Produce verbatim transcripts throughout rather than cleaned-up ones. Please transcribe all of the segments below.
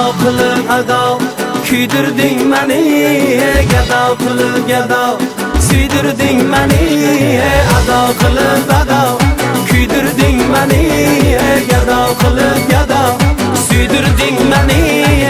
qilib ado kuydirding meni, gado qilib gado suydirding meni, ado qilib ado kuydirding meni, gado qilib gado suydirding meni.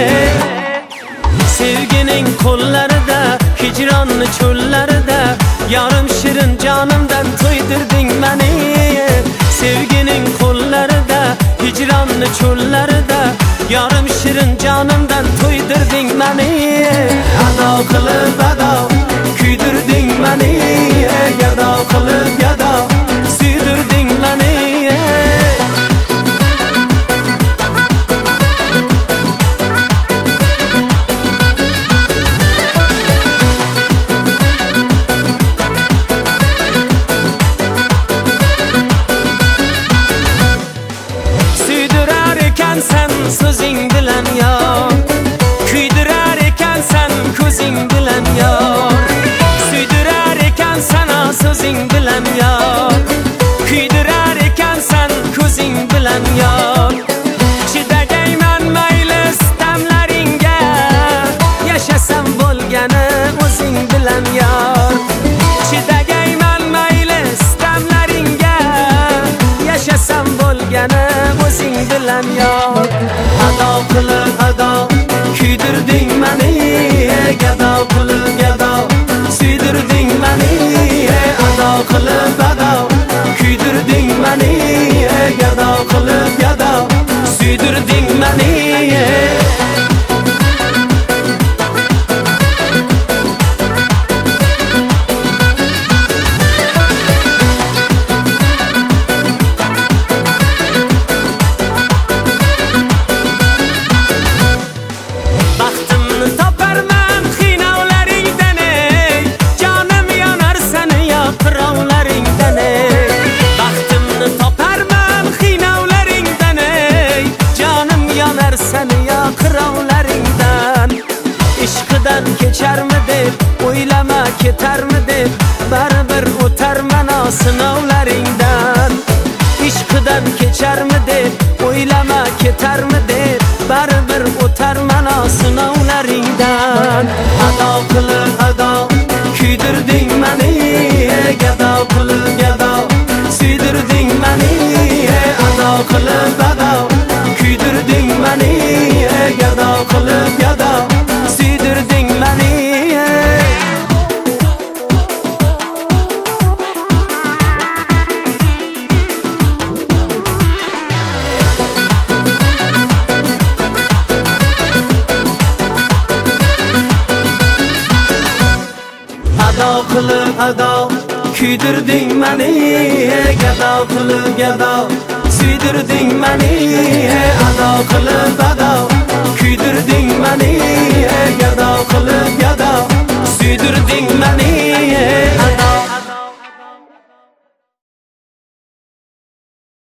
Sevgining qo'llarida, hijronning cho'llarida, yarim shirin jonimdan to'ydirding meni. Sevgining qo'llarida, hijronning cho'llarida, yarim shirin jonimdan to'ydirding meni. Ado qilib ado kuydirding meni, gado qilib gado suydirding meni. Sen sözing bilan yor, kuydirar ekansan ko'zing bilan yor. Suydirar ekansan sözing bilan yor, kuydirar ekansan ko'zing bilan yor. Chidagayman mayli istamlaringga, yashasam bo'lgani o'zing bilan yor. Chidagayman mayli istamlaringga, yashasam bo'lgani o'zing bilan yor. Ado qilib ado kuydirding meni, gado qilib gado suydirding meni. Ado qilib ado kuydirding meni, gado qilib gado suydirding meni. İşqdan kecharmi deb o'ylama ketarmi deb, baribir o'tarman sinovlaringdan. Ishqdan kecharmi deb o'ylama ketarmi deb, baribir o'tarman sinovlaringdan. Ado qilib ado kuydirding meni, gado qilib gado suydirding meni. Ado qilib ado kuydirding meni, gado qilib gado suydirding meni. Ado qilib ado kuydirding meni, gado qilib gado suydirding meni. Ado qilib ado